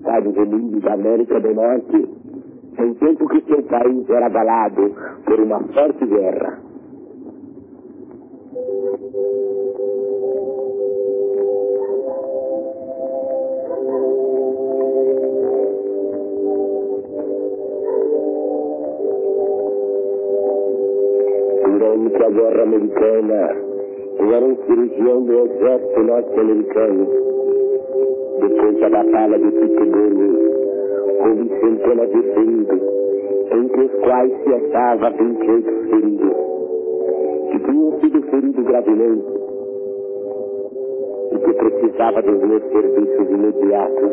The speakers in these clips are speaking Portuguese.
Estados Unidos da América do Norte, em tempo que seu país era abalado por uma forte guerra. Durante a Guerra Americana, eu era um cirurgião do Exército Norte-Americano. Depois da Batalha de Petersburgo, houve centenas de feridos, entre os quais se achava 28 feridos, que tinham sido feridos gravemente e que precisava dos meus serviços imediatos.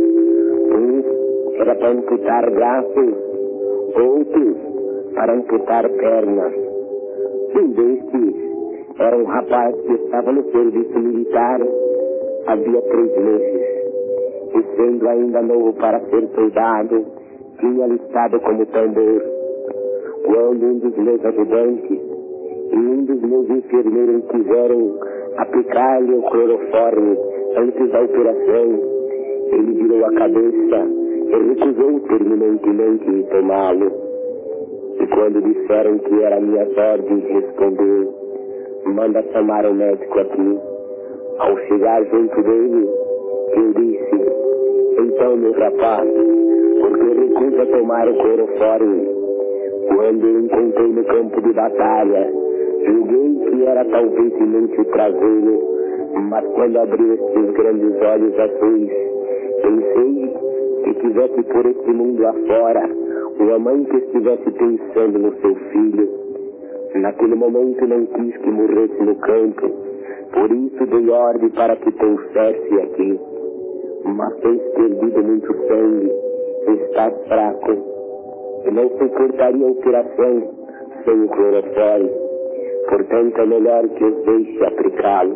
Um era para amputar braços, outros para amputar pernas. Um destes era um rapaz que estava no serviço militar havia 3 meses, e sendo ainda novo para ser soldado, tinha alistado como tambor. Quando um dos meus ajudantes e um dos meus enfermeiros quiseram aplicar-lhe o cloroforme antes da operação, ele virou a cabeça e recusou terminantemente em tomá-lo. E quando disseram que era minhas ordens, respondeu: manda chamar o médico aqui. Ao chegar junto dele, eu disse: então, meu rapaz, por que recusa tomar o cloroforme? Quando eu encontrei no campo de batalha, julguei que era talvez inútil trazê-lo, mas quando abriu esses grandes olhos azuis, pensei que tivesse por este mundo afora uma mãe que estivesse pensando no seu filho. Naquele momento não quis que morresse no campo, por isso dei ordem para que trouxesse aqui. Mas tens perdido muito sangue, estás fraco, e não suportaria a operação sem o cloroforme. Portanto, é melhor que os deixe aplicá-lo.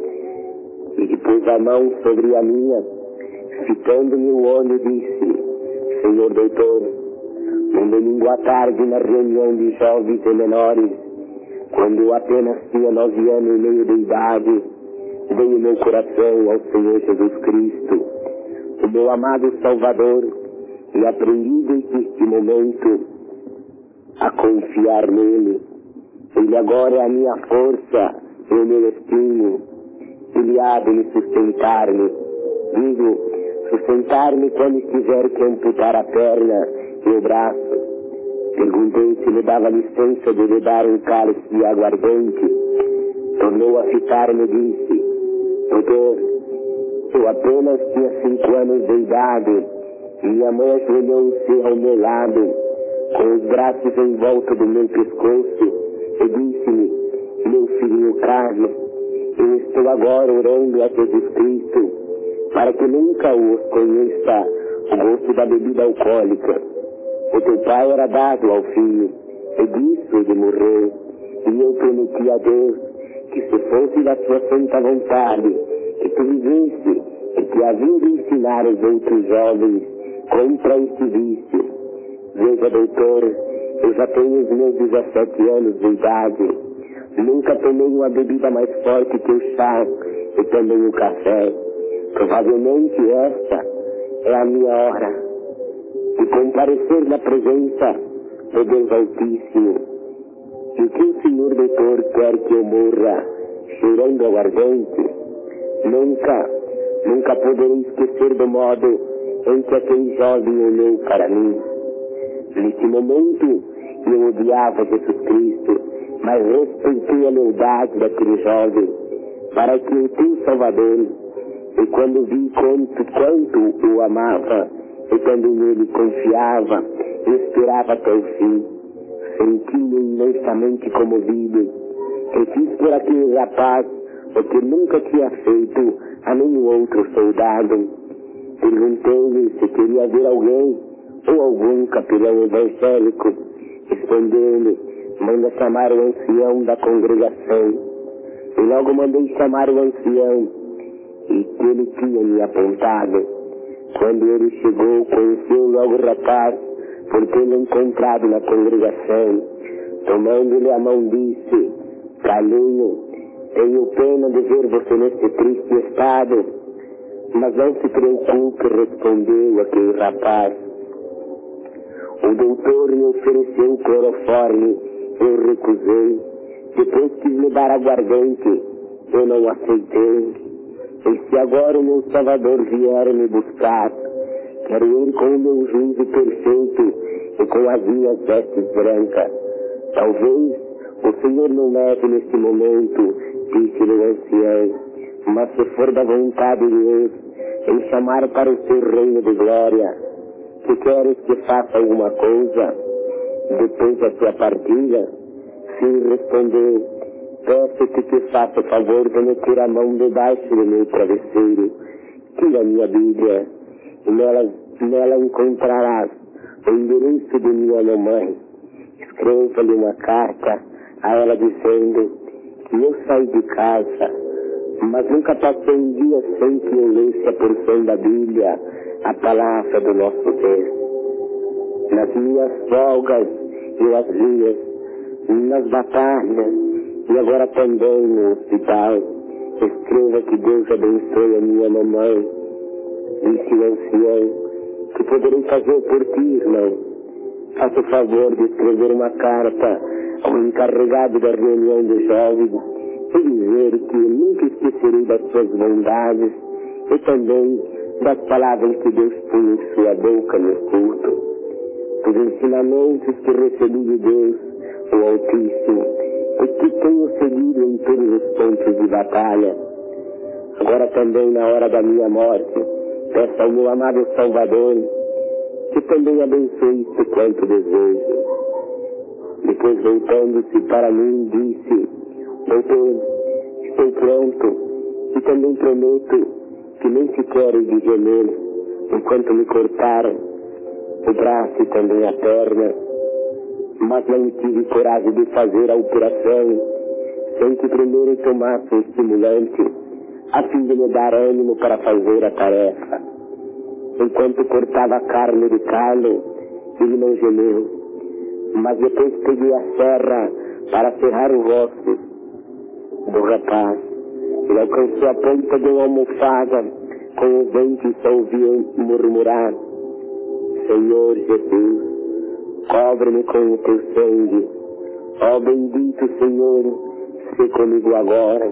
E depois a mão sobre a minha, fitando-me o olho, disse: senhor doutor, um domingo à tarde, na reunião de jovens e menores, quando eu apenas tinha 9 anos e meio de idade, dei o meu coração ao Senhor Jesus Cristo, o meu amado Salvador, e aprendi desde este momento a confiar nele. Ele agora é a minha força e o meu destino. Ele há de me sustentar-me. Digo, sustentar-me quando estiver que amputar a perna e o braço. Perguntei se me dava licença de lhe dar um cálice de aguardente. Tornou a fitar-me e disse: doutor, eu apenas tinha 5 anos de idade. Minha mãe ajoelhou-se ao meu lado, com os braços em volta do meu pescoço, e disse-me: meu filhinho Carlos, eu estou agora orando a Jesus Cristo, para que nunca os conheça o gosto da bebida alcoólica. O teu pai era dado ao filho, e disso ele morreu, e eu prometi a Deus que, se fosse da sua santa vontade, que tu vivesse e que havia de ensinar os outros jovens contra este vício. Veja, doutor, eu já tenho os meus 17 anos de idade. Nunca tomei uma bebida mais forte que o chá e também o café. Provavelmente esta é a minha hora de comparecer na presença do Deus Altíssimo. E o que o senhor doutor quer que eu morra cheirando aguardente? Nunca poderei esquecer do modo em que aquele jovem olhou para mim. Nesse momento, eu odiava Jesus Cristo, mas respeitei a lealdade daquele jovem, para que o teu Salvador, e quando vi quanto o amava, e quando nele confiava, esperava até o fim, senti-me imensamente comovido, e fiz por aquele rapaz o que nunca tinha feito a nenhum outro soldado. Perguntei-lhe se queria ver alguém ou algum capelão evangélico. Respondeu-lhe: manda chamar o ancião da congregação. E logo mandei chamar o ancião, e que ele tinha me apontado. Quando ele chegou, conheceu logo o rapaz, por tê-lo encontrado na congregação. Tomando-lhe a mão, disse: Calhinho, tenho pena de ver você neste triste estado. Mas não se preocupe, respondeu aquele rapaz. O doutor me ofereceu cloroforme, eu recusei. Depois quis me dar aguardente, eu não aceitei. E se agora o meu Salvador vier me buscar, quero ir com o meu juízo perfeito e com as minhas vestes brancas. Talvez o Senhor não leve neste momento, disse-lhe o ancião, mas se for da vontade de Deus, em chamar para o seu reino de glória, que queres que faça alguma coisa depois da sua partida? Sim, respondeu, peço-te que faça o favor de meter a mão debaixo do meu travesseiro. Tira a minha Bíblia, e nela encontrarás o endereço de minha mamãe. Escreva-lhe uma carta a ela dizendo que eu saí de casa, mas nunca passei um dia sem que eu lesse a porção da Bíblia, a palavra do nosso Deus. Nas minhas folgas e as minhas, nas batalhas e agora também no hospital, escreva que Deus abençoe a minha mamãe. Disse o ancião, que poderei fazer por ti, irmão. Faça o favor de escrever uma carta ao encarregado da reunião de jovens e dizer que nunca esquecerei das suas bondades e também das palavras que Deus põe em sua boca no culto, dos ensinamentos que recebi de Deus, o Altíssimo, e que tenho seguido em todos os pontos de batalha. Agora também, na hora da minha morte, peço ao meu amado Salvador que também abençoe isso quanto desejo. Depois, voltando-se para mim, disse, doutor, estou pronto e também prometo que nem sequer de gemer enquanto me cortaram o braço e também a perna, mas não tive coragem de fazer a operação sem que primeiro tomasse um estimulante a fim de me dar ânimo para fazer a tarefa. Enquanto cortava a carne de Carlo, ele não gemeu, mas depois peguei a serra para serrar o rosto do rapaz. Ele alcançou a ponta de uma almofada, com os dentes só ouviam murmurar, Senhor Jesus, cobre-me com o teu sangue. Ó bendito Senhor, se comigo agora.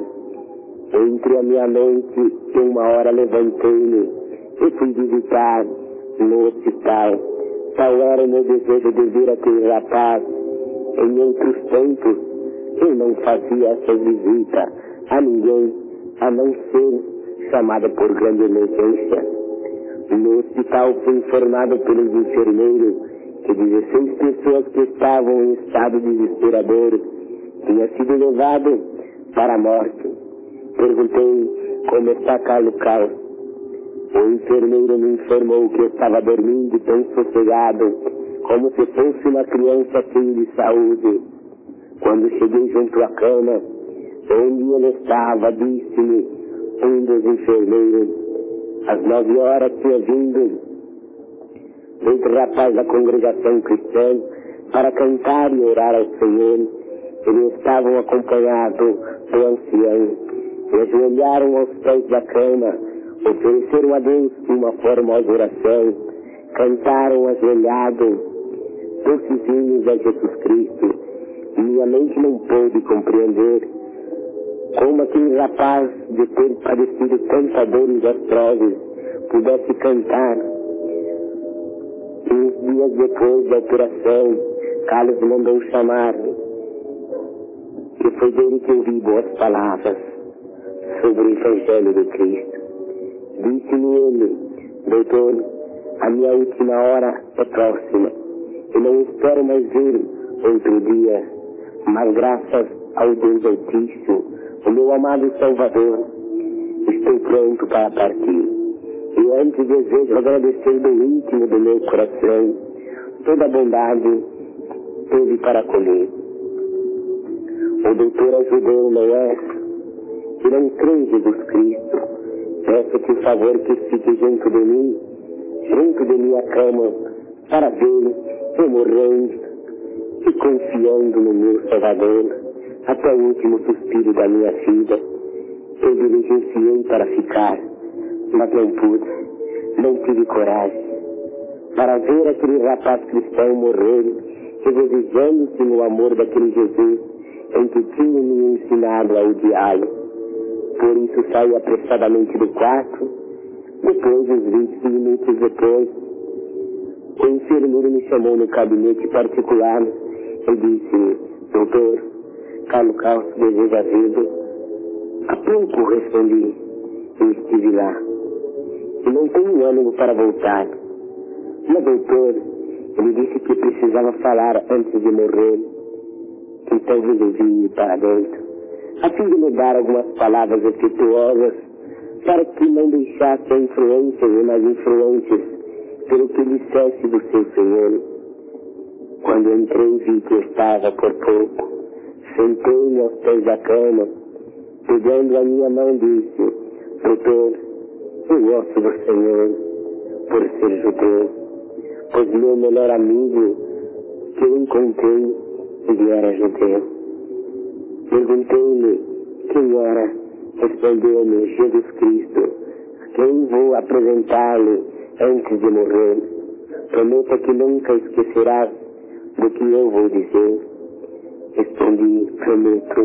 Entre a meia-noite e 1h levantei-me e fui visitar no hospital. Tal era o meu desejo de ver aquele rapaz. Em outros tempos, eu não fazia essa visita a ninguém, a não ser chamada por grande emergência. No hospital fui informado pelos enfermeiros que 16 pessoas que estavam em estado desesperador tinham sido levadas para a morte. Perguntei como está Carlos Cal. O enfermeiro me informou que eu estava dormindo tão sossegado, como se fosse uma criança cheia de saúde. Quando cheguei junto à cama, onde ele estava, disse-me um dos enfermeiros, às 9h tinha vindo outro rapaz da congregação cristã para cantar e orar ao Senhor. Eles estavam acompanhados do ancião e ajoelharam aos pés da cama, ofereceram a Deus uma formosa oração, cantaram ajoelhados doces hinos a Jesus Cristo. Minha mente não pôde compreender como aquele rapaz, de ter padecido tanta dores atrozes, pudesse cantar. E uns dias depois da operação, Carlos mandou chamar-me, e foi dele que ouvi boas palavras sobre o Evangelho de Cristo. Disse-me ele, doutor, a minha última hora é próxima, e não espero mais ver outro dia, mas graças ao Deus Altíssimo, o meu amado Salvador, estou pronto para partir. E antes desejo agradecer do íntimo do meu coração toda a bondade que teve para colher. O doutor ajudou, não é? E não crê em Jesus Cristo. Peço-te o favor que fique junto de minha cama, para ver eu morrendo e confiando no meu Salvador até o último suspiro da minha vida. Eu diligenciei para ficar, Mas não pude, não tive coragem para ver aquele rapaz cristão morrer, regozijando-se no amor daquele Jesus em que tinha me ensinado a odiá-lo. Por isso saí apressadamente do quarto. Depois, uns 20 minutos depois, o enfermeiro me chamou no gabinete particular e disse: doutor, Carlos Carlos deseja vê-lo. Há pouco respondi, eu estive lá e não tenho ânimo para voltar. Mas doutor, ele disse que precisava falar antes de morrer. Então resolvi ir para dentro, a fim de me dar algumas palavras afetuosas, para que não deixasse a influência e mais influentes pelo que dissesse do seu Senhor. Quando entrei, vi que estava por pouco. Sentei-me aos pés da cama, pegando a minha mão, disse: doutor, eu gosto do Senhor por ser judeu, pois meu melhor amigo que eu encontrei, ele era judeu. Perguntei-lhe quem era. Respondeu-me: Jesus Cristo, a quem vou apresentar-lhe antes de morrer. Prometa que nunca esquecerás do que eu vou dizer. Respondi: prometo.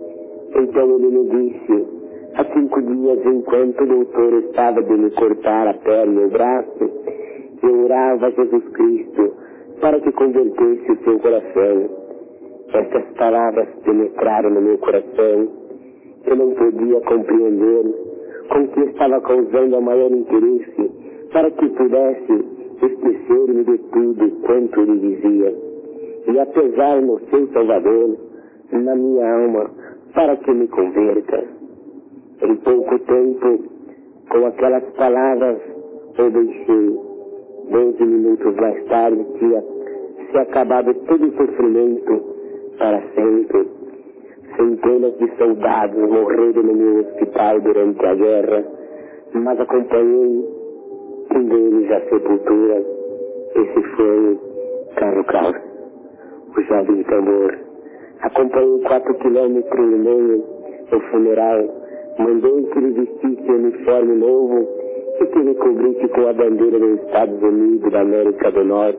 Então ele me disse: há 5 dias, enquanto o doutor estava de me cortar a perna e o braço, eu orava a Jesus Cristo para que convertesse o seu coração. Estas palavras penetraram no meu coração. Eu não podia compreender com que estava causando o maior interesse para que pudesse esquecer-me de tudo quanto ele dizia e apesar no seu Salvador na minha alma para que me converta. Em pouco tempo, com aquelas palavras, eu deixei. 12 minutos mais tarde tinha se acabado todo o sofrimento para sempre. Centenas de soldados morreram no meu hospital durante a guerra, mas acompanhei um deles à sepultura. Esse foi Carlos Carlos, o jovem tambor. Acompanhei 4,5 quilômetros o funeral. Mandei que ele vestisse um uniforme novo e que ele cobrisse com a bandeira dos Estados Unidos da América do Norte.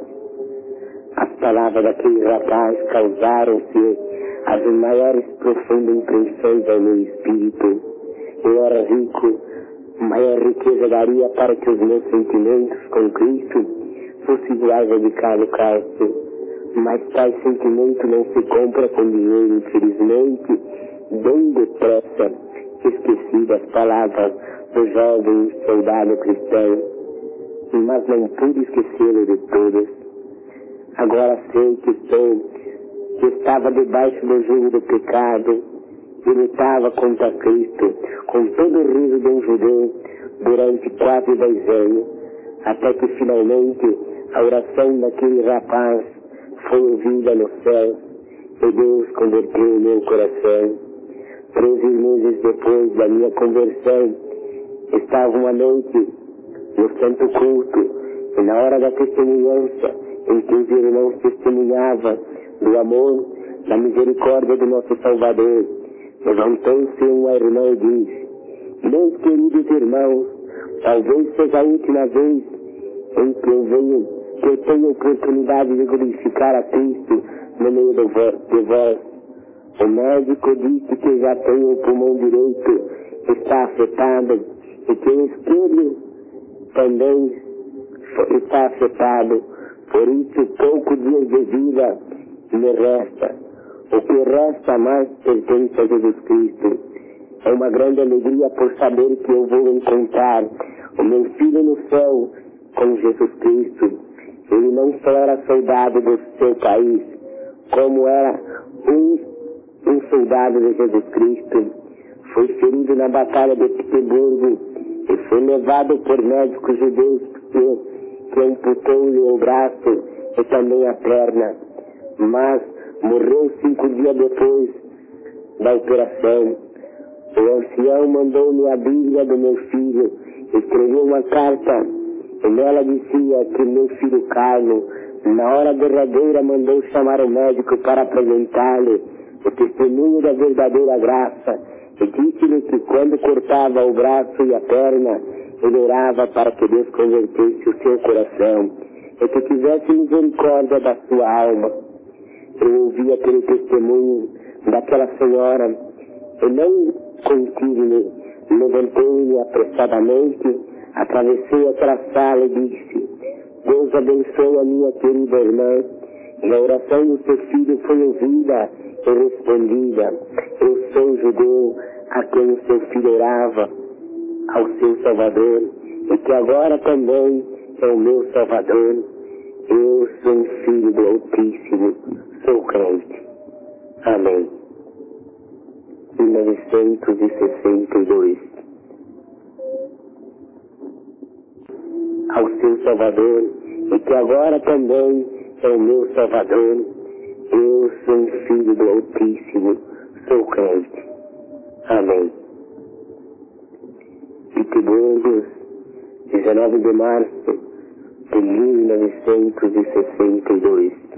As palavras daquele rapaz causaram-se as maiores profundas impressões ao meu espírito. Eu era rico, maior riqueza daria para que os meus sentimentos com Cristo fossem iguais ao de Carlos Carlos. Mas tais sentimentos não se compra com dinheiro, infelizmente. Bem depressa esqueci das palavras do jovem soldado cristão, mas não pude esquecê-lo de todas. Agora sei que estava debaixo do jugo do pecado e lutava contra Cristo com todo o riso de um judeu durante quase 10 anos, até que finalmente a oração daquele rapaz foi ouvida no céu e Deus converteu o meu coração. 13 meses depois da minha conversão, estava uma noite no santo culto e na hora da testemunhança em que os irmãos testemunhavam do amor, da misericórdia do nosso Salvador, levantou-se uma irmã e disse: meus queridos irmãos, talvez seja a última vez em que eu tenho a oportunidade de glorificar a Cristo no meio de vós. O médico disse que já tenho o pulmão direito, está afetado, e que o esquerdo também está afetado. Por isso, poucos dias de vida me resta. O que resta mais pertence a Jesus Cristo. É uma grande alegria por saber que eu vou encontrar o meu filho no céu com Jesus Cristo. Ele não só era soldado do seu país, como era um soldado de Jesus Cristo. Foi ferido na batalha de Petersburgo e foi levado por médicos judeus que amputou-lhe o braço e também a perna, mas morreu 5 dias depois da operação. O ancião mandou-me a Bíblia do meu filho, escreveu uma carta e nela dizia que meu filho Carlos, na hora derradeira, mandou chamar o médico para apresentar-lhe o testemunho da verdadeira graça, e disse-lhe que quando cortava o braço e a perna, ele orava para que Deus convertesse o seu coração e que tivesse misericórdia da sua alma. Eu ouvi aquele testemunho daquela senhora e não contive-me, levantei-me apressadamente, atravessei aquela sala e disse: Deus abençoe a minha querida irmã, e a oração do seu filho foi ouvida e respondida. Eu sou judeu a quem o seu filho orava, ao seu Salvador, e que agora também é o meu Salvador. Eu sou um filho do Altíssimo, sou crente. Amém. 1962. Ao seu Salvador, e que agora também é o meu Salvador. Eu sou um filho do Altíssimo, sou crente. Amém. Pitiburgos, 19 de março de 1962.